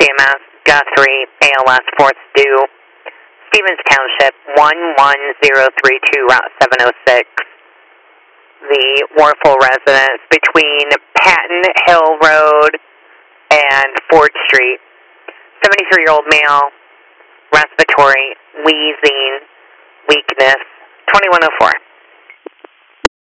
CMS, Guthrie, ALS, 4th due, Stevens Township, 11032, Route 706. The Warfel residence between Patton Hill Road and Ford Street. 73-year-old male, respiratory, wheezing, weakness, 2104.